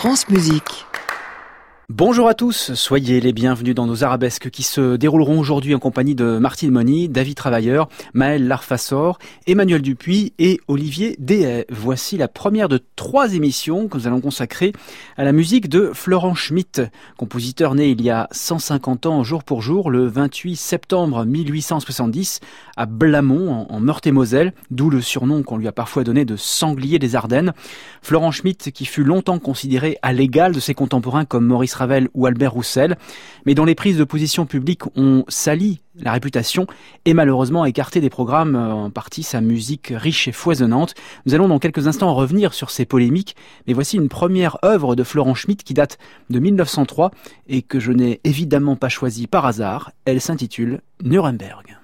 France Musique. Bonjour à tous, soyez les bienvenus dans nos arabesques qui se dérouleront aujourd'hui en compagnie de Martine Moni, David Travailleur, Maël Larfassor, Emmanuel Dupuis et Olivier Dehaye. Voici la première de 3 émissions que nous allons consacrer à la musique de Florent Schmitt, compositeur né il y a 150 ans jour pour jour, le 28 septembre 1870 à Blamont en Meurthe-et-Moselle, d'où le surnom qu'on lui a parfois donné de sanglier des Ardennes. Florent Schmitt qui fut longtemps considéré à l'égal de ses contemporains comme Maurice Ravel ou Albert Roussel, mais dont les prises de position publiques ont sali la réputation et malheureusement écarté des programmes en partie sa musique riche et foisonnante. Nous allons dans quelques instants revenir sur ces polémiques, mais voici une première œuvre de Florent Schmitt qui date de 1903 et que je n'ai évidemment pas choisie par hasard. Elle s'intitule Nuremberg.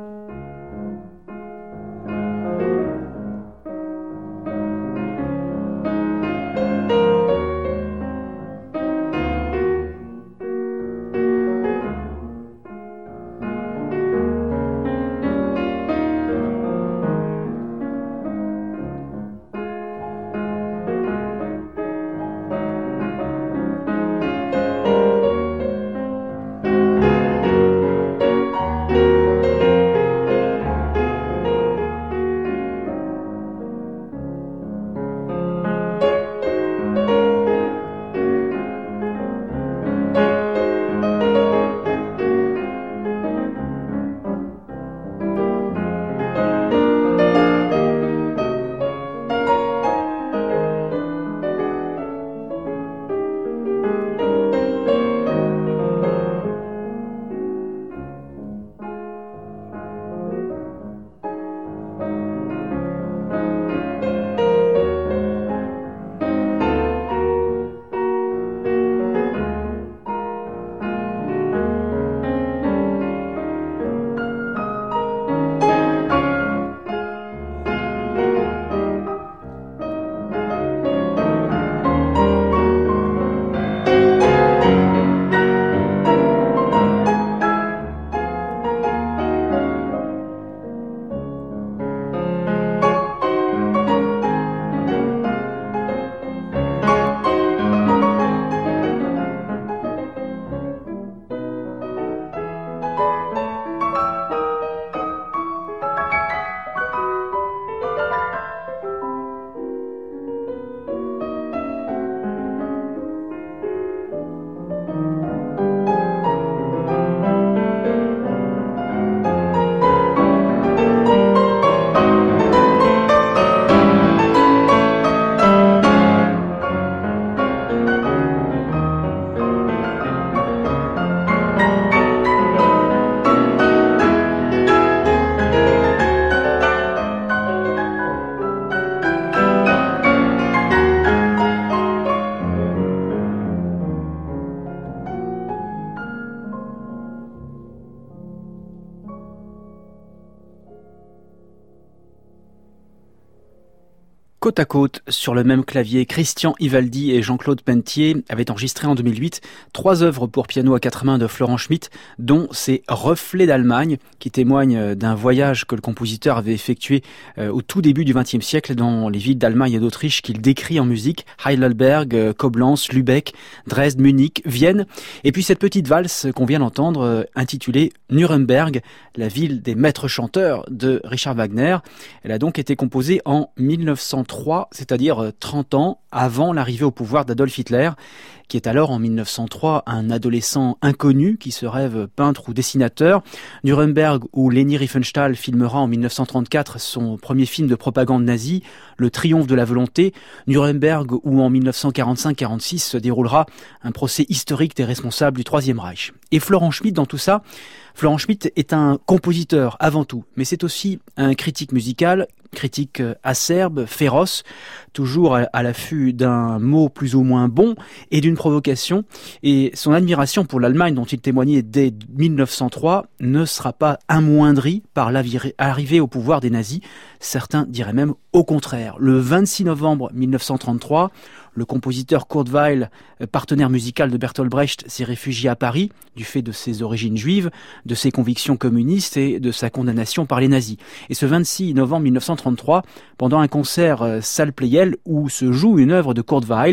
Côte à côte, sur le même clavier, Christian Ivaldi et Jean-Claude Pentier avaient enregistré en 2008 3 œuvres pour piano à 4 mains de Florent Schmitt, dont ces Reflets d'Allemagne, qui témoignent d'un voyage que le compositeur avait effectué au tout début du XXe siècle dans les villes d'Allemagne et d'Autriche qu'il décrit en musique, Heidelberg, Koblenz, Lübeck, Dresde, Munich, Vienne, et puis cette petite valse qu'on vient d'entendre intitulée Nuremberg, la ville des maîtres chanteurs de Richard Wagner. Elle a donc été composée en 1903, c'est-à-dire 30 ans avant l'arrivée au pouvoir d'Adolf Hitler, qui est alors en 1903 un adolescent inconnu qui se rêve peintre ou dessinateur. Nuremberg, où Leni Riefenstahl filmera en 1934 son premier film de propagande nazie, Le triomphe de la volonté. Nuremberg, où en 1945-46 se déroulera un procès historique des responsables du Troisième Reich. Et Florent Schmitt dans tout ça, Florent Schmitt est un compositeur avant tout, mais c'est aussi un critique musical, critique acerbe, féroce, toujours à l'affût d'un mot plus ou moins bon et d'une provocation. Et son admiration pour l'Allemagne, dont il témoignait dès 1903, ne sera pas amoindrie par l'arrivée au pouvoir des nazis. Certains diraient même au contraire. Le 26 novembre 1933, le compositeur Kurt Weill, partenaire musical de Bertolt Brecht, s'est réfugié à Paris du fait de ses origines juives, de ses convictions communistes et de sa condamnation par les nazis. Et ce 26 novembre 1933, pendant un concert salle Pleyel où se joue une œuvre de Kurt Weill,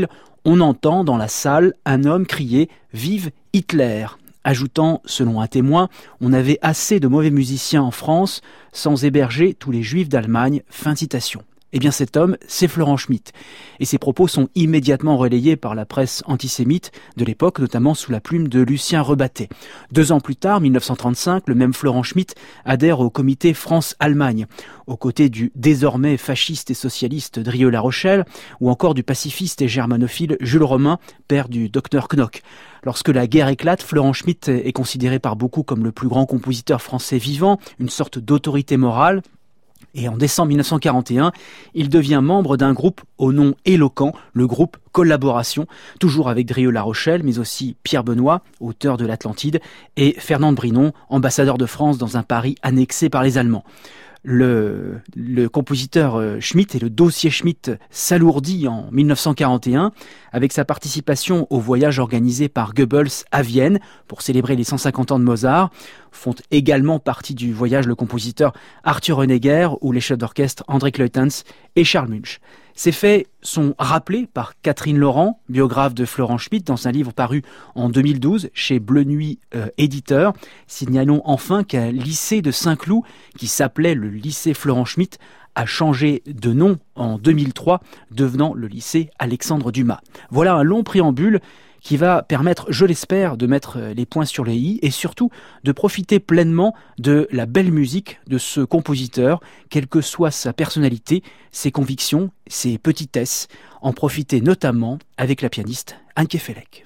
on entend dans la salle un homme crier « Vive Hitler !» ajoutant, selon un témoin, « On avait assez de mauvais musiciens en France sans héberger tous les juifs d'Allemagne ». Fin de citation. Eh bien cet homme, c'est Florent Schmitt. Et ses propos sont immédiatement relayés par la presse antisémite de l'époque, notamment sous la plume de Lucien Rebattet. 2 ans plus tard, 1935, le même Florent Schmitt adhère au comité France-Allemagne, aux côtés du désormais fasciste et socialiste Drieux-La Rochelle, ou encore du pacifiste et germanophile Jules Romain, père du docteur Knock. Lorsque la guerre éclate, Florent Schmitt est considéré par beaucoup comme le plus grand compositeur français vivant, une sorte d'autorité morale. Et en décembre 1941, il devient membre d'un groupe au nom éloquent, le groupe Collaboration, toujours avec Drieux-La Rochelle, mais aussi Pierre Benoît, auteur de l'Atlantide, et Fernande Brinon, ambassadeur de France dans un Paris annexé par les Allemands. Le compositeur Schmitt et le dossier Schmitt s'alourdit en 1941 avec sa participation au voyage organisé par Goebbels à Vienne pour célébrer les 150 ans de Mozart. Font également partie du voyage le compositeur Arthur Honegger ou les chefs d'orchestre André Kleutens et Charles Munch. Ces faits sont rappelés par Catherine Laurent, biographe de Florent Schmitt, dans un livre paru en 2012 chez Bleu Nuit éditeur. Signalons enfin qu'un lycée de Saint-Cloud, qui s'appelait le lycée Florent Schmitt, a changé de nom en 2003, devenant le lycée Alexandre Dumas. Voilà un long préambule qui va permettre, je l'espère, de mettre les points sur les i et surtout de profiter pleinement de la belle musique de ce compositeur, quelle que soit sa personnalité, ses convictions, ses petitesses, en profiter notamment avec la pianiste Anne Kefelec.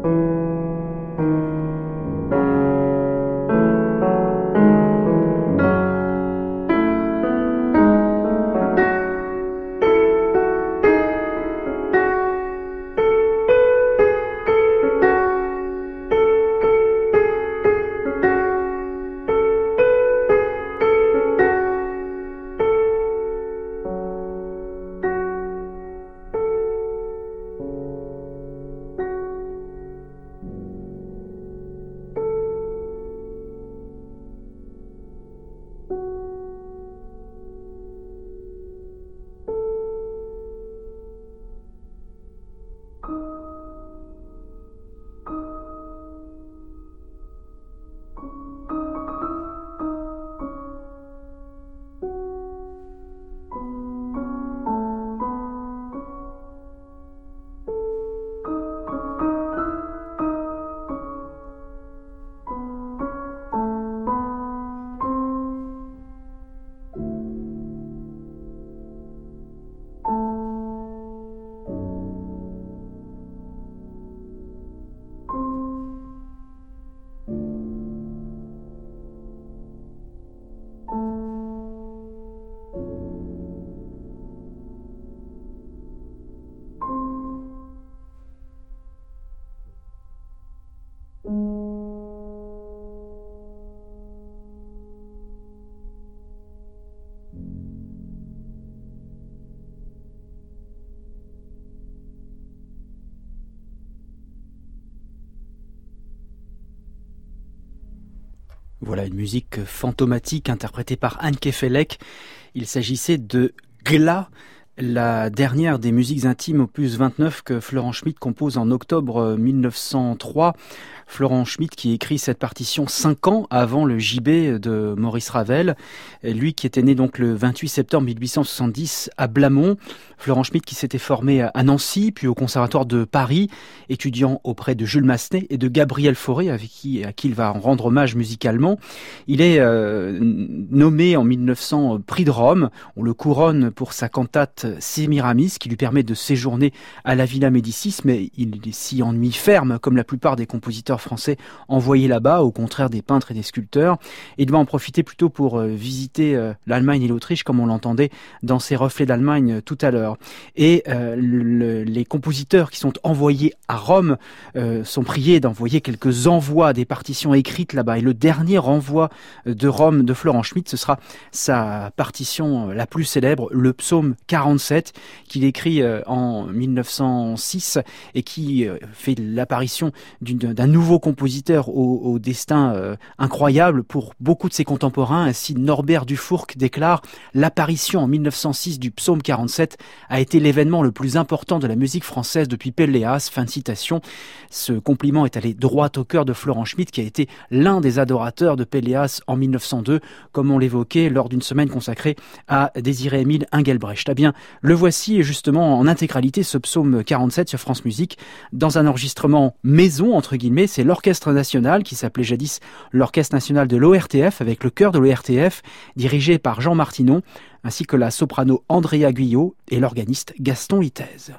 Voilà une musique fantomatique interprétée par Anne Kefelec. Il s'agissait de Gla, la dernière des musiques intimes opus 29 que Florent Schmitt compose en octobre 1903. Florent Schmitt qui écrit cette partition 5 ans avant le JB de Maurice Ravel. Lui qui était né donc le 28 septembre 1870 à Blamont. Florent Schmitt qui s'était formé à Nancy, puis au Conservatoire de Paris, étudiant auprès de Jules Massenet et de Gabriel Fauré, à qui il va rendre hommage musicalement. Il est nommé en 1900 prix de Rome. On le couronne pour sa cantate Sémiramis, qui lui permet de séjourner à la Villa Médicis, mais il s'y ennuie ferme, comme la plupart des compositeurs français envoyés là-bas, au contraire des peintres et des sculpteurs. Il va en profiter plutôt pour visiter l'Allemagne et l'Autriche, comme on l'entendait dans ses reflets d'Allemagne tout à l'heure. Et les compositeurs qui sont envoyés à Rome sont priés d'envoyer quelques envois des partitions écrites là-bas. Et le dernier envoi de Rome de Florent Schmitt, ce sera sa partition la plus célèbre, le psaume 47, qu'il écrit en 1906 et qui fait l'apparition d'un nouveau compositeur au destin incroyable pour beaucoup de ses contemporains. Ainsi, Norbert Dufourcq déclare « L'apparition en 1906 du psaume 47 a été l'événement le plus important de la musique française depuis Pelléas ». Fin de citation. Ce compliment est allé droit au cœur de Florent Schmitt, qui a été l'un des adorateurs de Pelléas en 1902, comme on l'évoquait lors d'une semaine consacrée à Désiré-Émile Engelbrecht. Eh bien, le voici justement en intégralité, ce psaume 47 sur France Musique, dans un enregistrement maison, entre guillemets. C'est l'Orchestre National, qui s'appelait jadis l'Orchestre National de l'ORTF, avec le chœur de l'ORTF, dirigé par Jean Martinon, ainsi que la soprano Andrea Guyot et l'organiste Gaston Itez.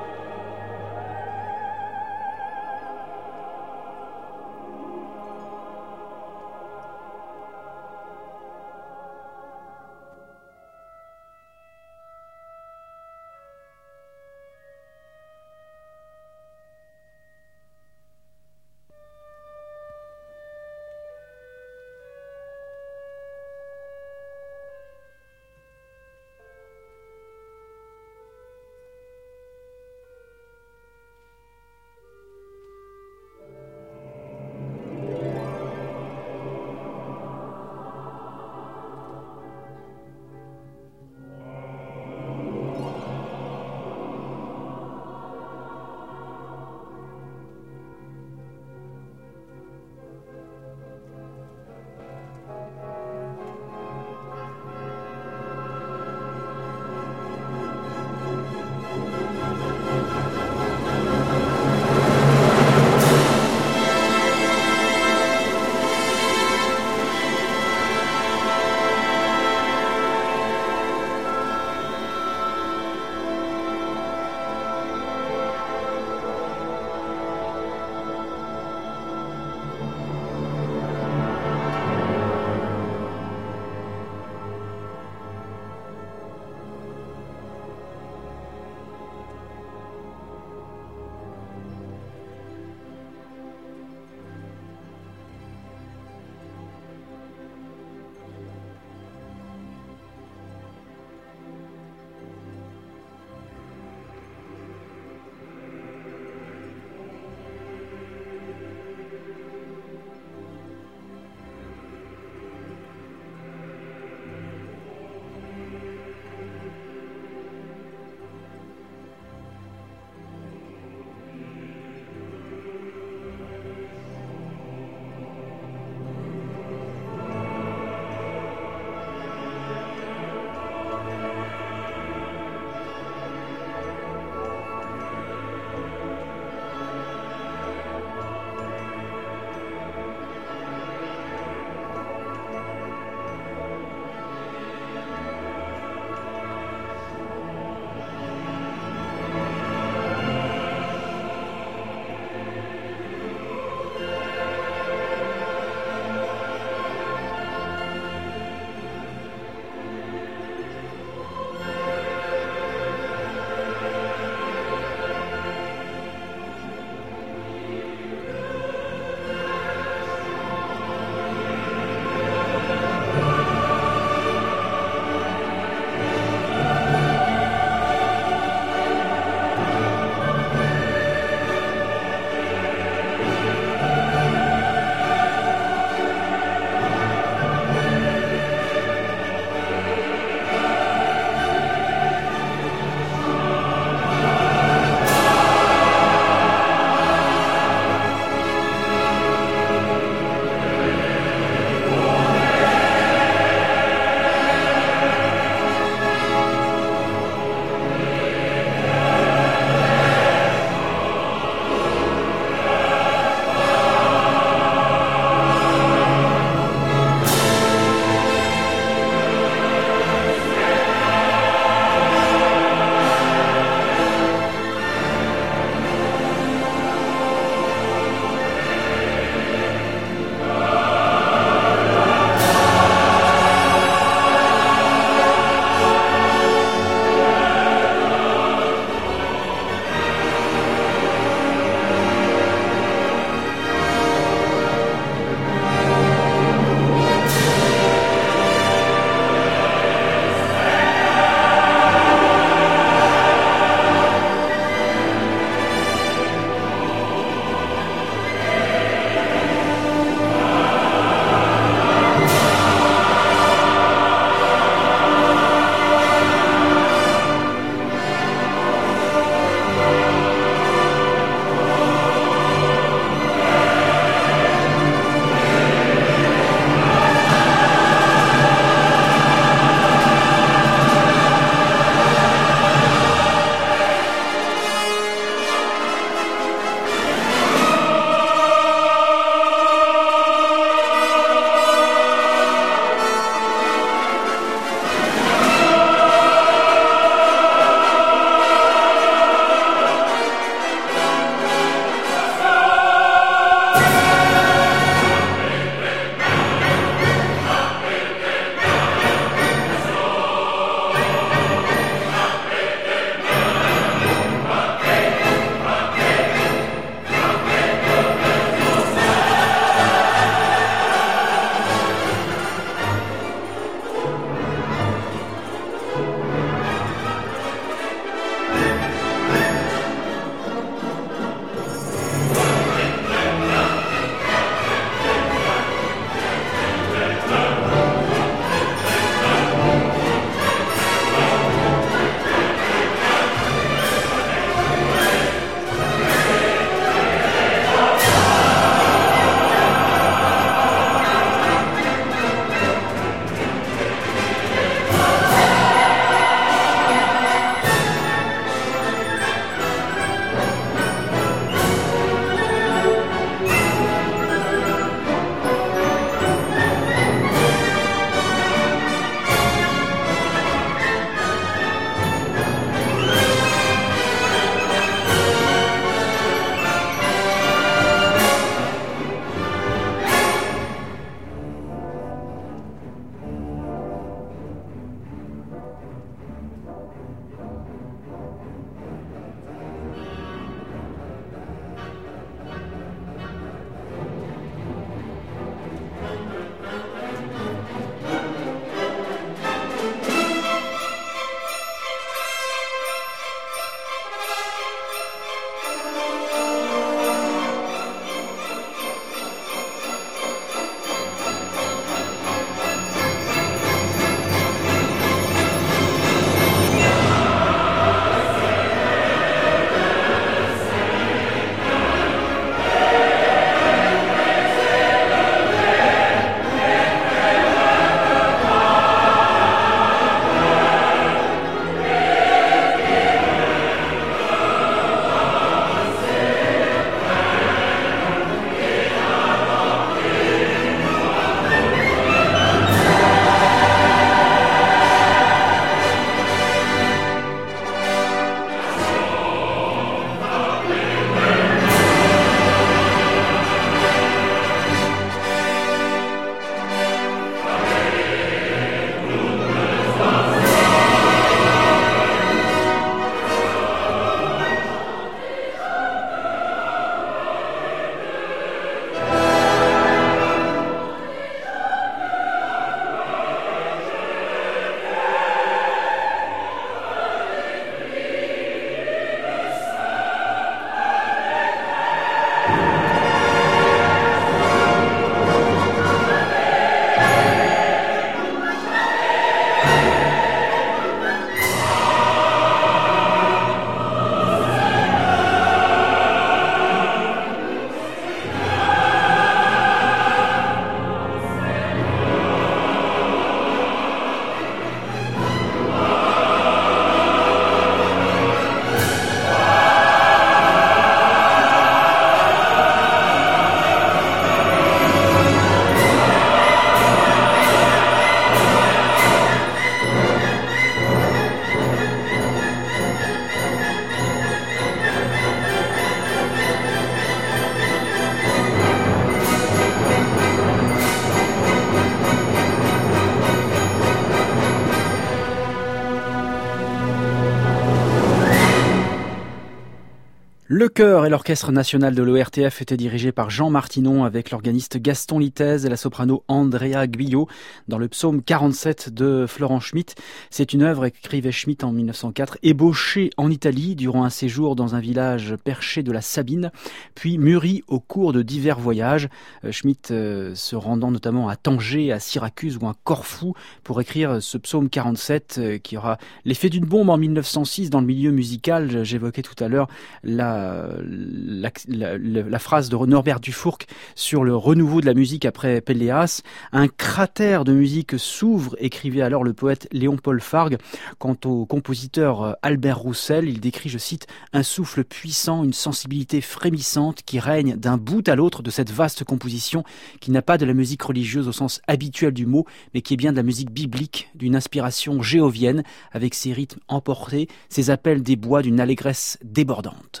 Le chœur et l'orchestre national de l'ORTF étaient dirigés par Jean Martinon avec l'organiste Gaston Littèze et la soprano Andrea Guillot dans le psaume 47 de Florent Schmitt. C'est une œuvre, écrivait Schmitt en 1904, ébauchée en Italie durant un séjour dans un village perché de la Sabine, puis mûrie au cours de divers voyages. Schmitt se rendant notamment à Tanger, à Syracuse ou à Corfou pour écrire ce psaume 47 qui aura l'effet d'une bombe en 1906 dans le milieu musical. J'évoquais tout à l'heure la phrase de Norbert Dufourcq sur le renouveau de la musique après Pelléas. Un cratère de musique s'ouvre, écrivait alors le poète Léon-Paul Fargue. Quant au compositeur Albert Roussel, il décrit, je cite, un souffle puissant, une sensibilité frémissante qui règne d'un bout à l'autre de cette vaste composition qui n'a pas de la musique religieuse au sens habituel du mot, mais qui est bien de la musique biblique, d'une inspiration jéhovienne, avec ses rythmes emportés, ses appels des bois d'une allégresse débordante.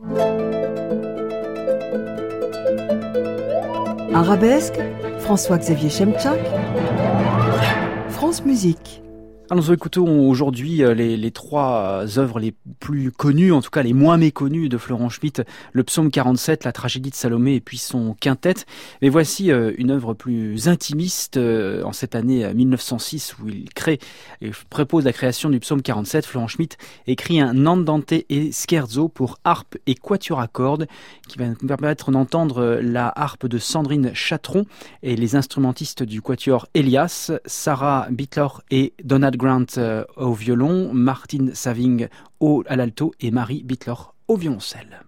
Arabesque, François-Xavier Chemchak, France Musique. Alors nous écoutons aujourd'hui les trois œuvres les plus connues, en tout cas les moins méconnues de Florent Schmitt, le psaume 47, la tragédie de Salomé et puis son quintet. Mais voici une œuvre plus intimiste en cette année 1906 où il crée et propose la création du psaume 47. Florent Schmitt écrit un Andante et Scherzo pour harpe et quatuor à cordes qui va nous permettre d'entendre la harpe de Sandrine Chatron et les instrumentistes du quatuor Elias, Sarah Bittler et Donald Grant au violon, Martin Saving à l'alto et Marie Bittler au violoncelle.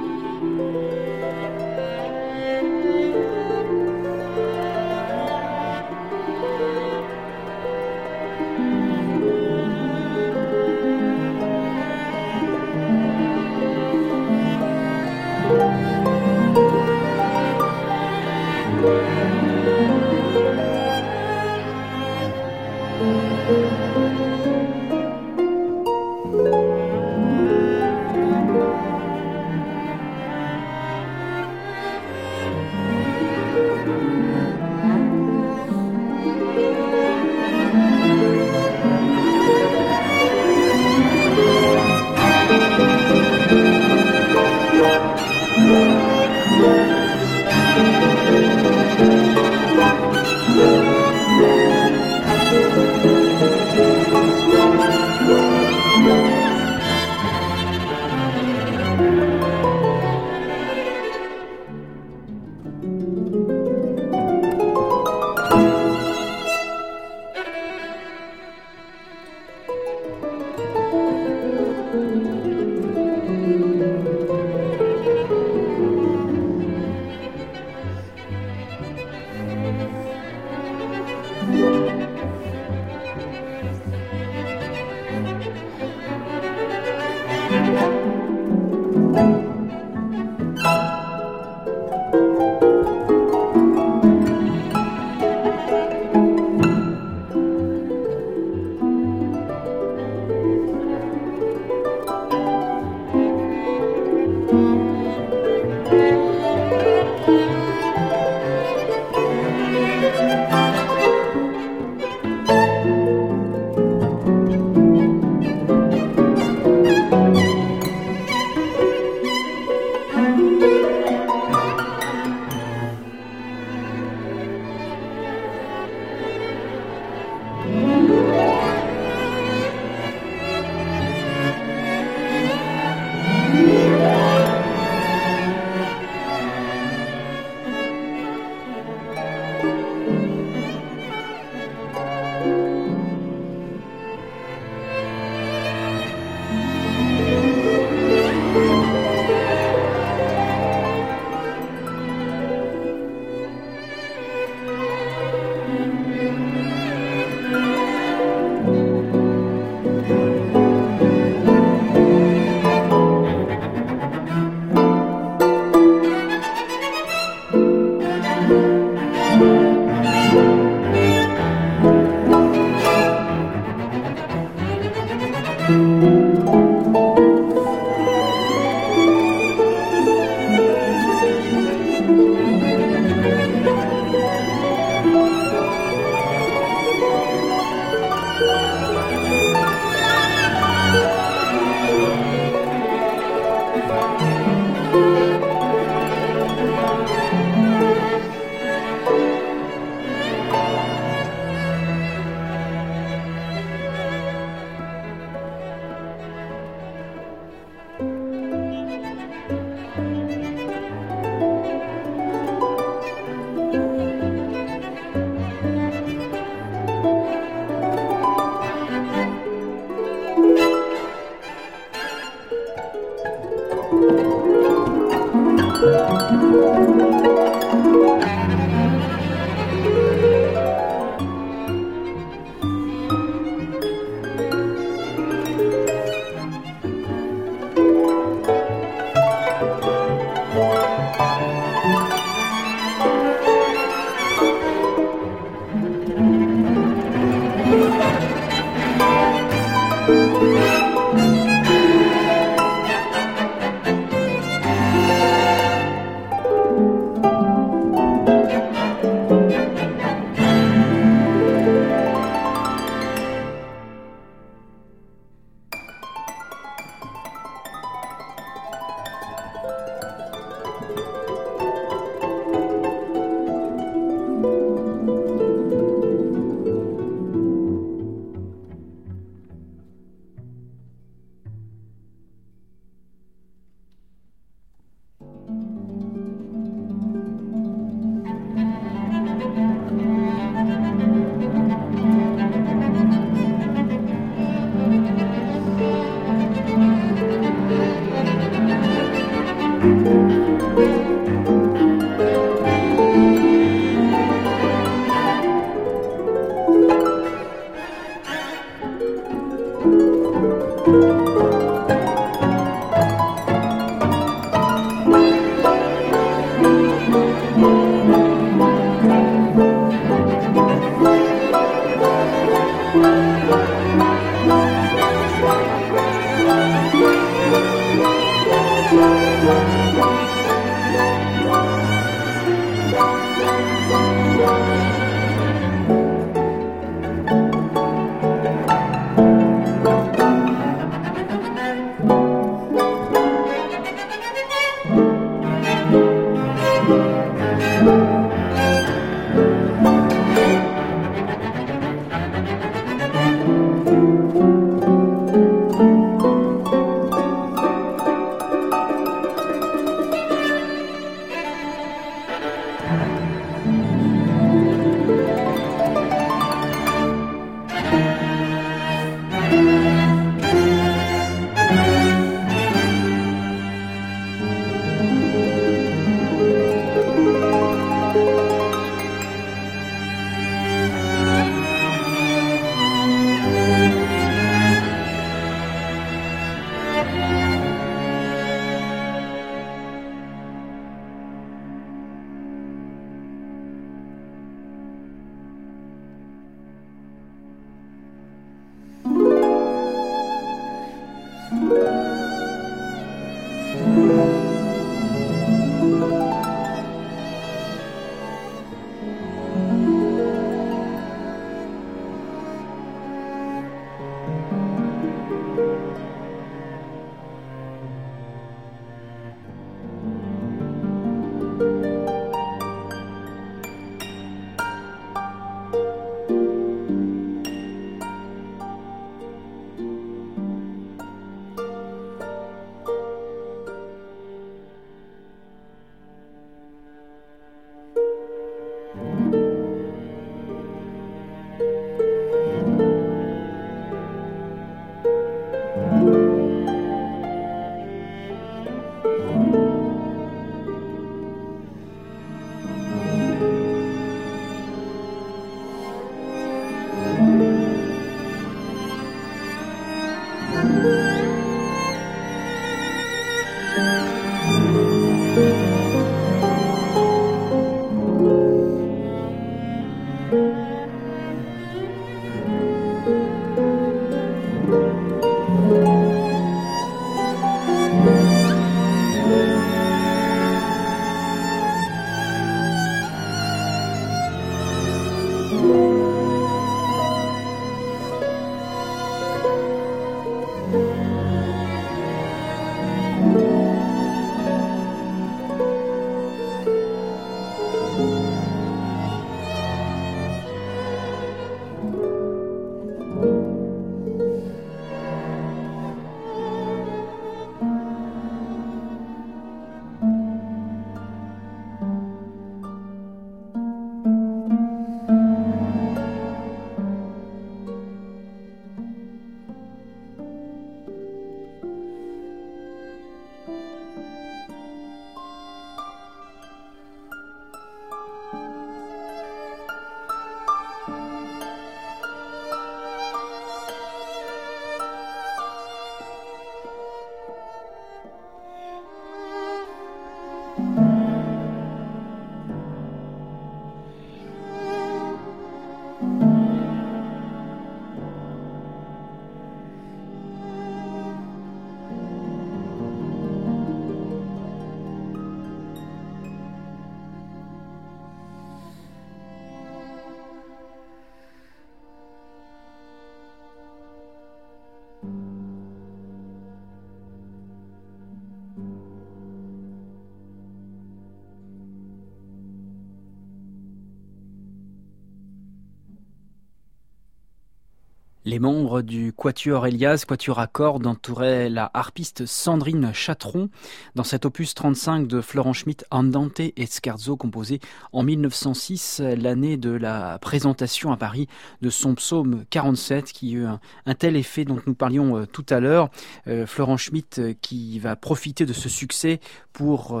Les membres du Quatuor Elias, Quatuor à cordes, entouraient la harpiste Sandrine Chatron dans cet opus 35 de Florent Schmitt, Andante et Scherzo, composé en 1906, l'année de la présentation à Paris de son psaume 47, qui a eu un tel effet dont nous parlions tout à l'heure. Florent Schmitt qui va profiter de ce succès pour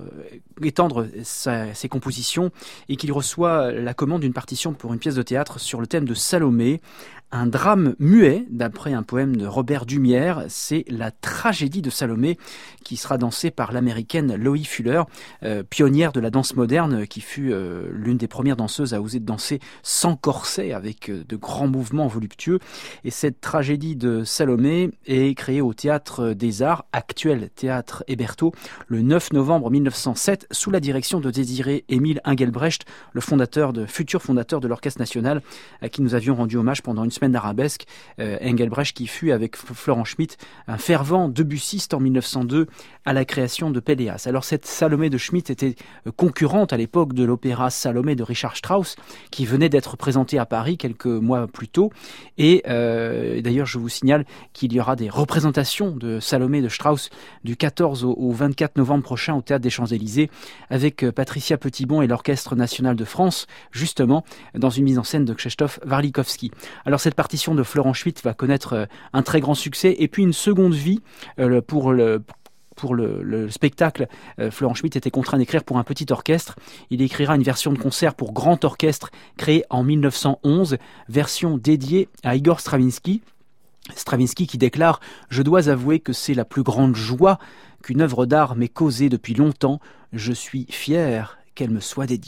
étendre ses compositions et qu'il reçoit la commande d'une partition pour une pièce de théâtre sur le thème de Salomé. Un drame muet, d'après un poème de Robert Dumière, c'est la tragédie de Salomé qui sera dansée par l'américaine Loie Fuller, pionnière de la danse moderne, qui fut l'une des premières danseuses à oser danser sans corset, avec de grands mouvements voluptueux. Et cette tragédie de Salomé est créée au Théâtre des Arts, actuel Théâtre Hébertot, le 9 novembre 1907, sous la direction de Désiré-Émile Engelbrecht, le futur fondateur de l'Orchestre national, à qui nous avions rendu hommage pendant une semaine d'arabesque. Engelbrecht qui fut, avec Florent Schmitt, un fervent debussiste en 1902 à la création de Péléas. Alors cette Salomé de Schmitt était concurrente à l'époque de l'opéra Salomé de Richard Strauss, qui venait d'être présenté à Paris quelques mois plus tôt. Et d'ailleurs, je vous signale qu'il y aura des représentations de Salomé de Strauss du 14 au 24 novembre prochain au Théâtre des Champs-Élysées, avec Patricia Petitbon et l'Orchestre national de France, justement, dans une mise en scène de Krzysztof Warlikowski. Alors cette partition de Florent Schmitt va connaître un très grand succès et puis une seconde vie pour le spectacle. Florent Schmitt était contraint d'écrire pour un petit orchestre. Il écrira une version de concert pour grand orchestre créée en 1911, version dédiée à Igor Stravinsky. Stravinsky qui déclare « Je dois avouer que c'est la plus grande joie qu'une œuvre d'art m'ait causée depuis longtemps. Je suis fier qu'elle me soit dédiée. »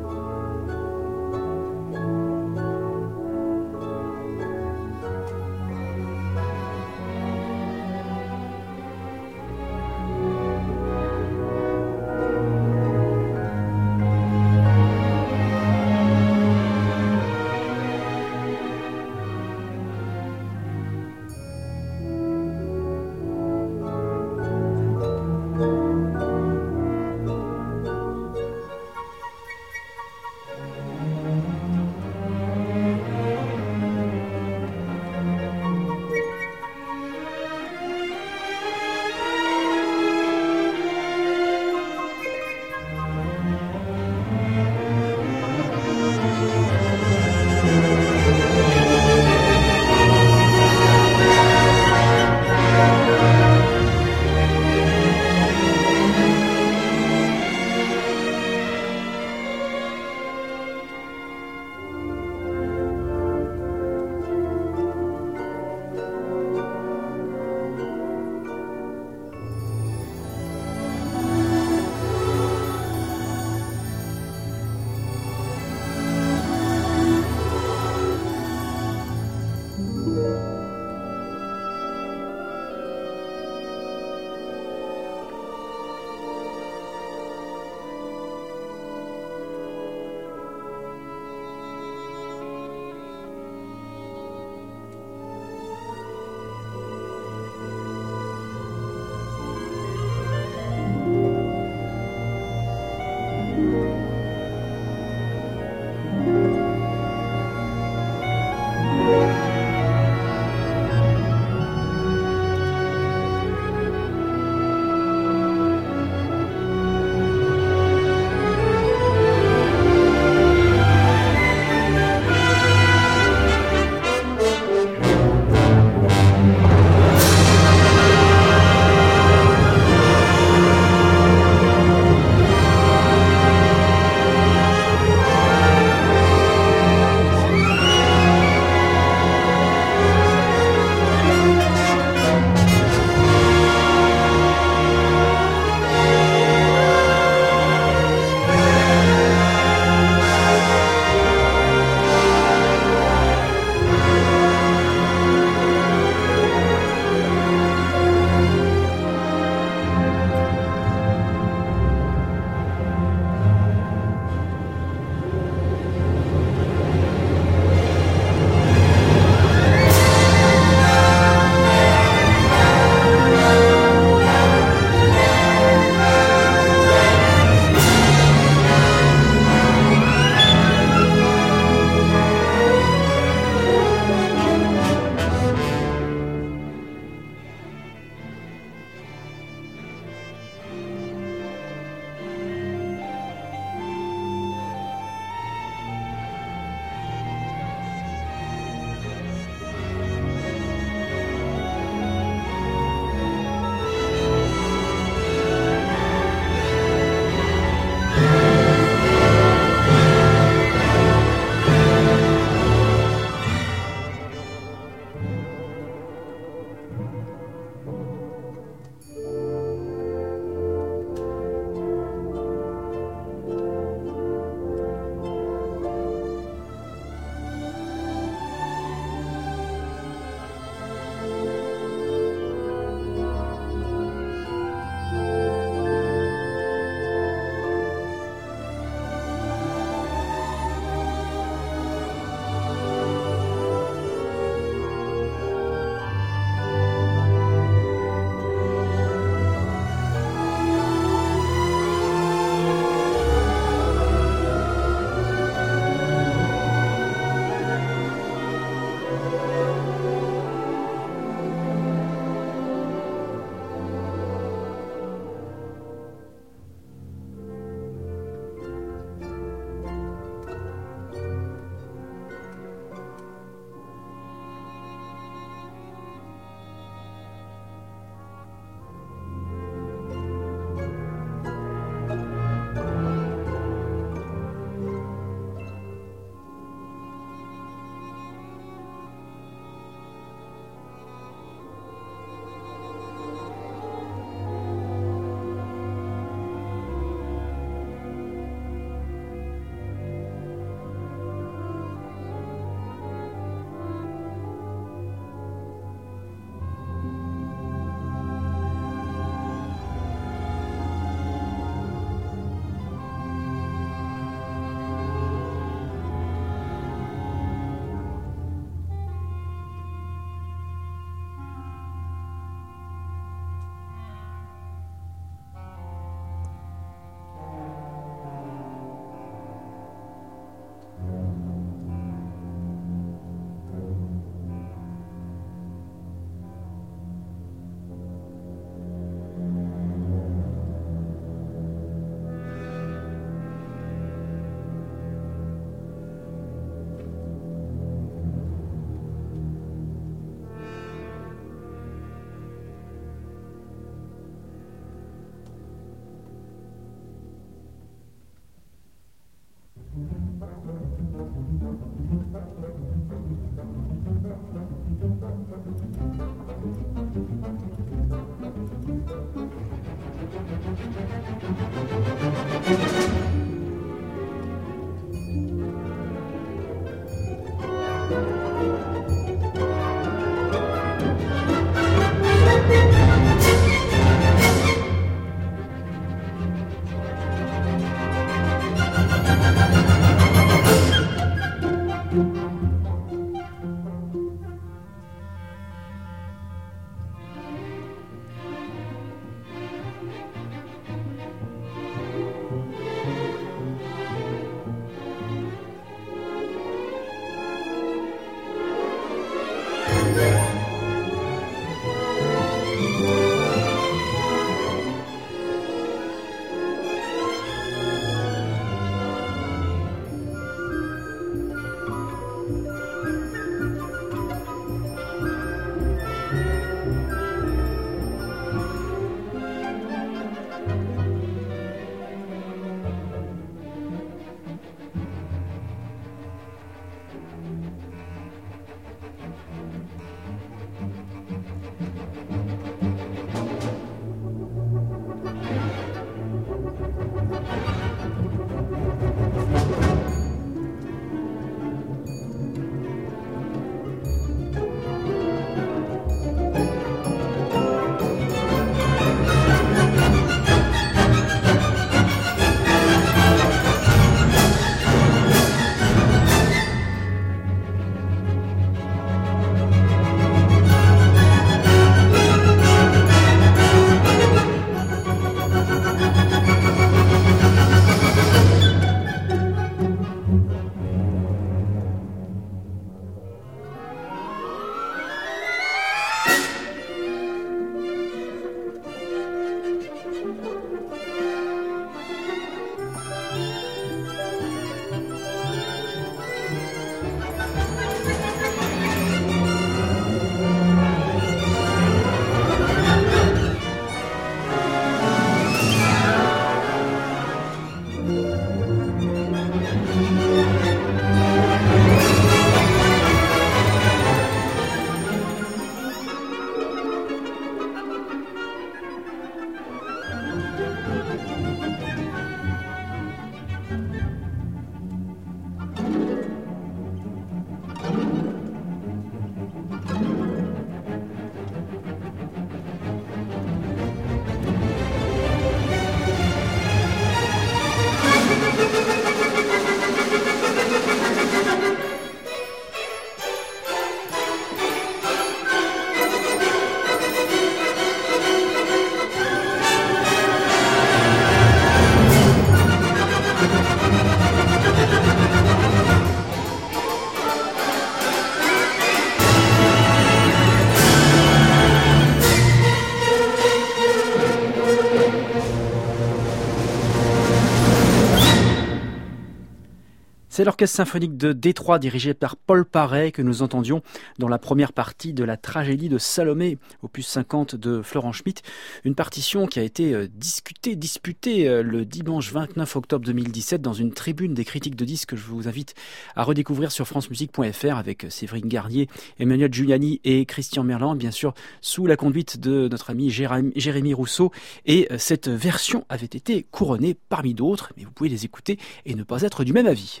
C'est l'orchestre symphonique de Détroit dirigé par Paul Paré que nous entendions dans la première partie de la tragédie de Salomé, opus 50 de Florent Schmitt. Une partition qui a été disputée le dimanche 29 octobre 2017 dans une tribune des critiques de disques que je vous invite à redécouvrir sur francemusique.fr avec Séverine Garnier, Emmanuel Giuliani et Christian Merlan, bien sûr sous la conduite de notre ami Jérémy Rousseau. Et cette version avait été couronnée parmi d'autres, mais vous pouvez les écouter et ne pas être du même avis.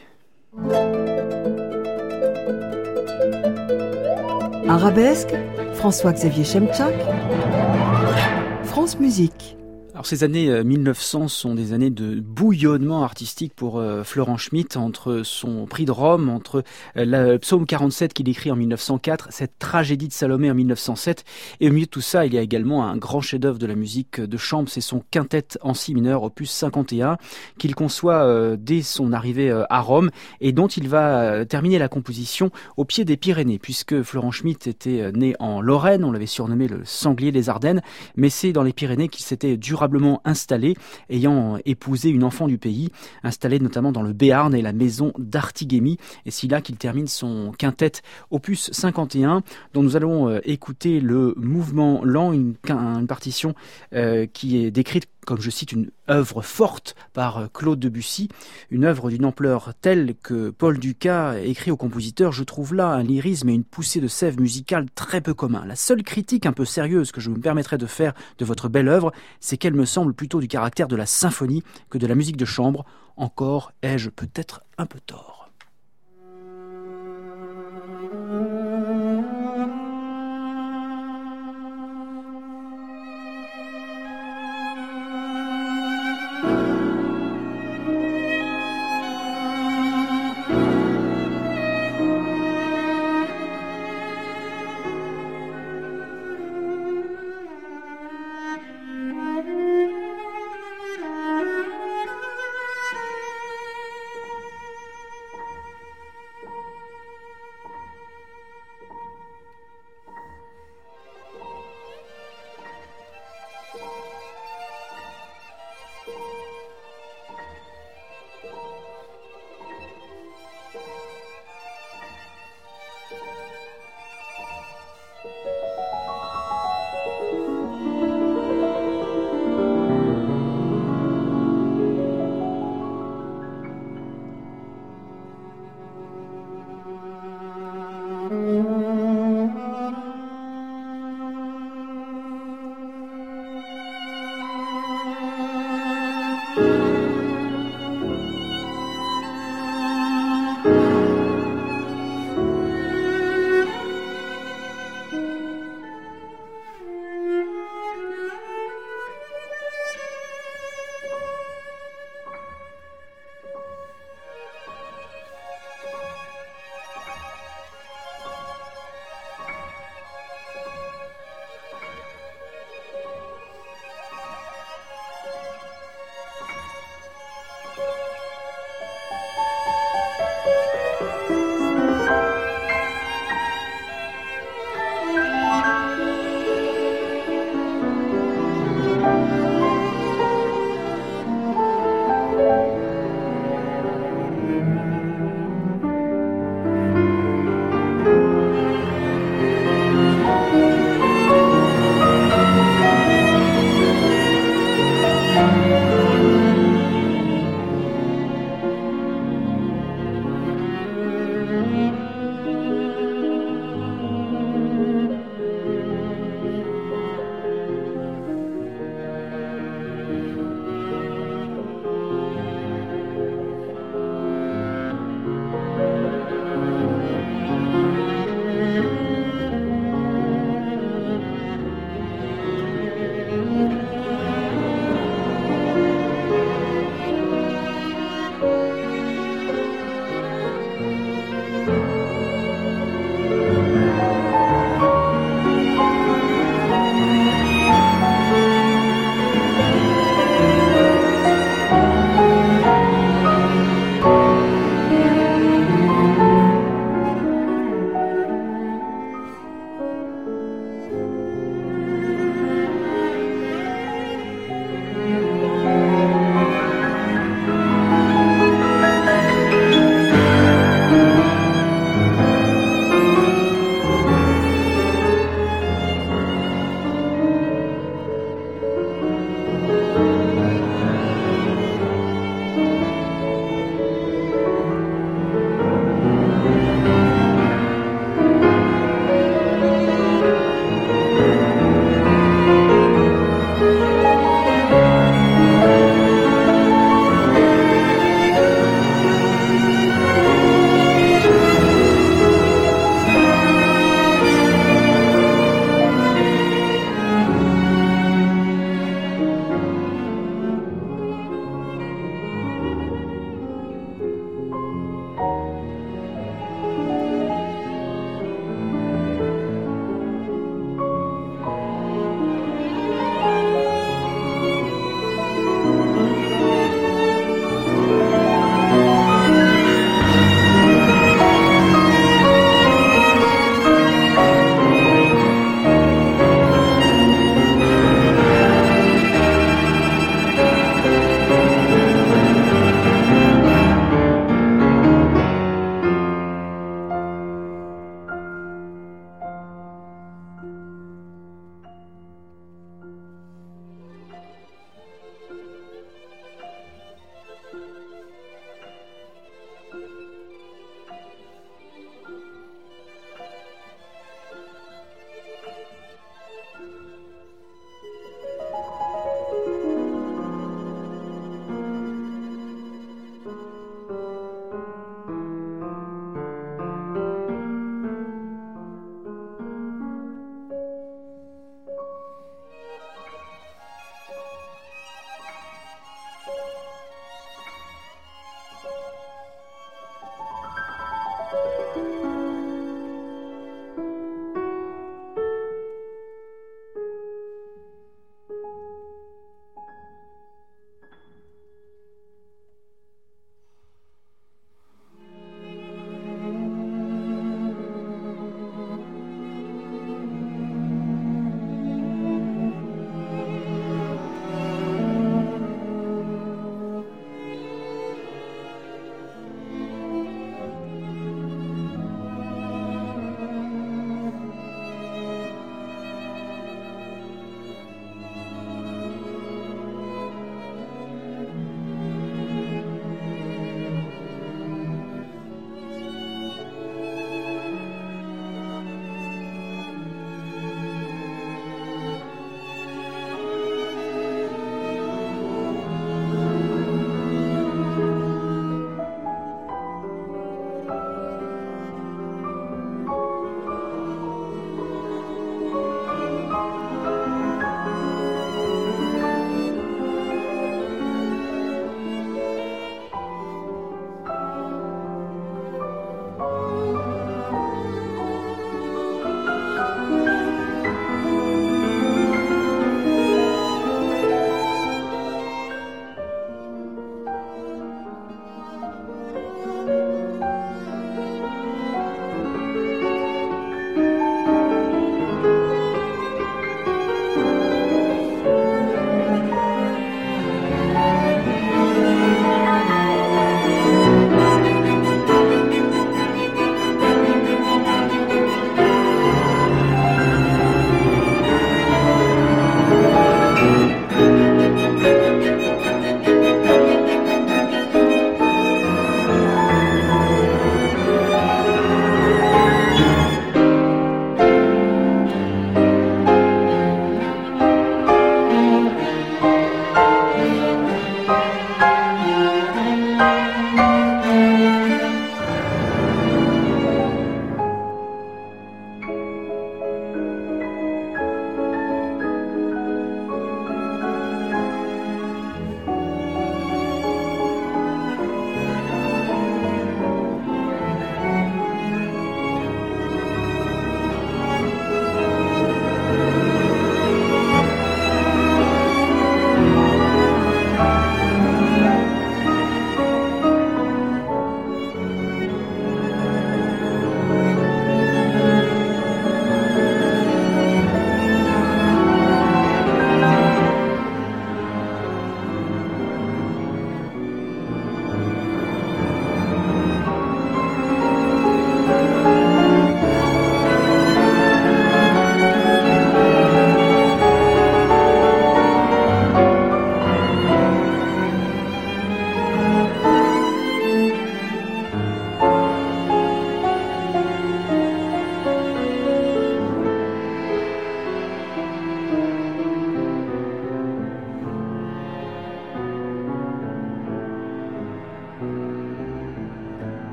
Arabesque, François-Xavier Chemczak, France Musique. Alors ces années 1900 sont des années de bouillonnement artistique pour Florent Schmitt, entre son prix de Rome, entre le psaume 47 qu'il écrit en 1904, cette tragédie de Salomé en 1907, et au milieu de tout ça, il y a également un grand chef-d'œuvre de la musique de chambre, c'est son quintet en si mineur, opus 51, qu'il conçoit dès son arrivée à Rome, et dont il va terminer la composition au pied des Pyrénées, puisque Florent Schmitt était né en Lorraine, on l'avait surnommé le sanglier des Ardennes, mais c'est dans les Pyrénées qu'il s'était durablement installé, ayant épousé une enfant du pays, installée notamment dans le Béarn et la maison d'Artigémie. Et c'est là qu'il termine son quintet opus 51, dont nous allons écouter le mouvement lent, une partition qui est décrite comme, je cite, une œuvre forte par Claude Debussy, une œuvre d'une ampleur telle que Paul Dukas écrit au compositeur « Je trouve là un lyrisme et une poussée de sève musicale très peu commun. La seule critique un peu sérieuse que je me permettrai de faire de votre belle œuvre, c'est qu'elle me semble plutôt du caractère de la symphonie que de la musique de chambre. Encore ai-je peut-être un peu tort. »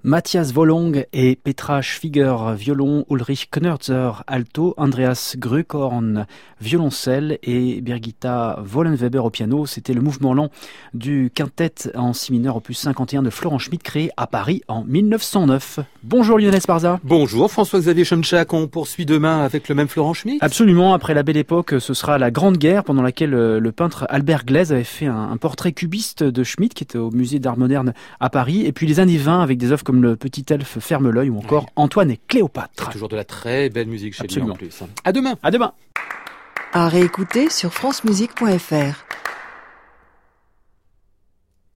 Matthias Wollong et Petra Schwieger, violon, Ulrich Knörzer, alto, Andreas Grökorn, violoncelle et Birgitta Wollenweber au piano. C'était le mouvement lent du quintet en si mineur opus 51 de Florent Schmitt, créé à Paris en 1909. Bonjour Lionel Esparza. Bonjour François-Xavier Chemchak, on poursuit demain avec le même Florent Schmitt. Absolument, après la Belle Époque, ce sera la Grande Guerre, pendant laquelle le peintre Albert Glaise avait fait un portrait cubiste de Schmitt qui était au musée d'art moderne à Paris, et puis les années 20 avec des œuvres comme Le Petit Elfe ferme l'œil ou encore Antoine et Cléopâtre. Toujours de la très belle musique chez Absolument. lui en plus. À demain. À demain. À réécouter sur francemusique.fr.